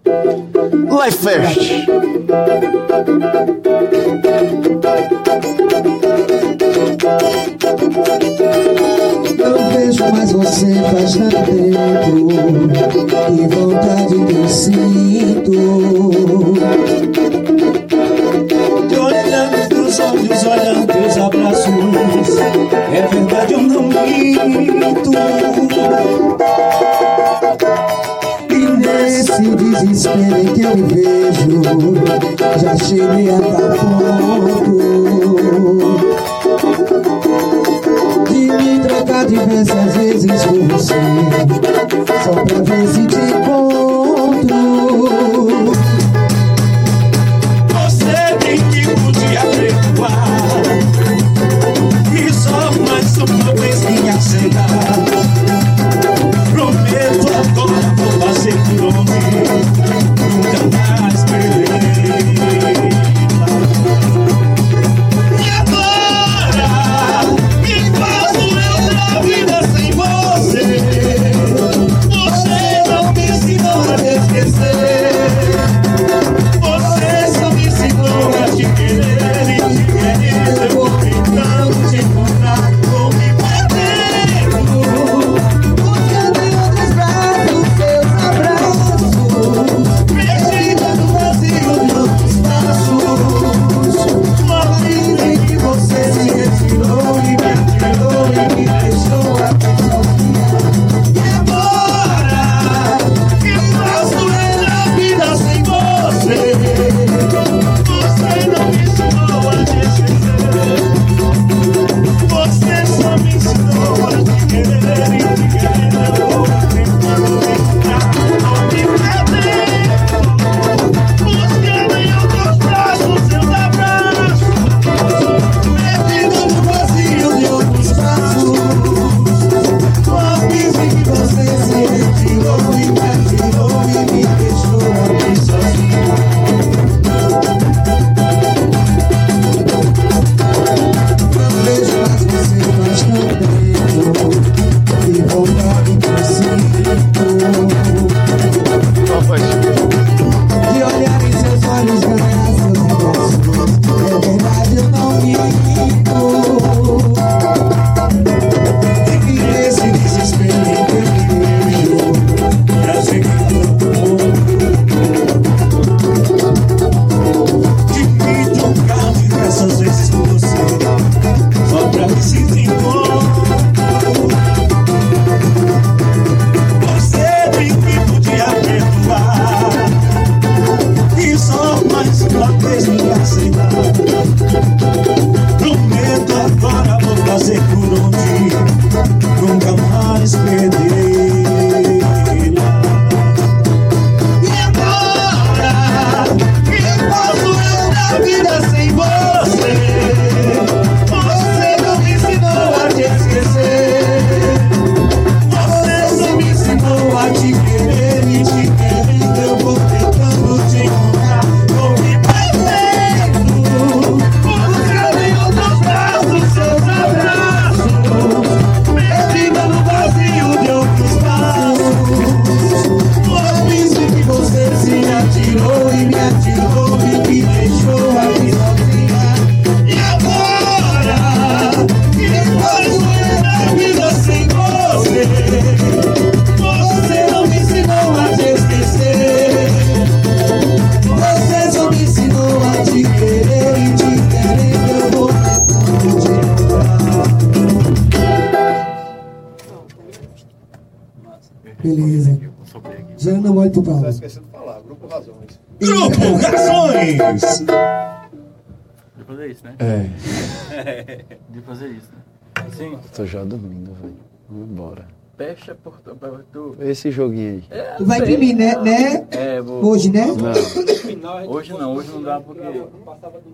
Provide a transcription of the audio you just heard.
Life Fest. Não vejo mais você faz tanto tempo. Que vontade que eu sinto de olhar nos olhos, olhar teus abraços. É verdade, eu não minto. E nesse desespero em que eu me vejo, já cheguei a tal ponto de me trocar diversas vezes por você, só pra ver se te encontro. Você tem que podia perdoar e só mais uma vez me aceitar. Prometo agora vou fazer por onde nunca mais perderei. Beleza. Já não olhe pro Paulo. Tá esquecendo de falar, Grupo Razões. Grupo Razões! De fazer isso, né? É. De fazer isso, né? Sim. Tô já dormindo, velho. Vamos embora. Fecha por tu. Esse joguinho aí. Tu vai imprimir, né? É, vou. Hoje, né? Não. Hoje não dá porque.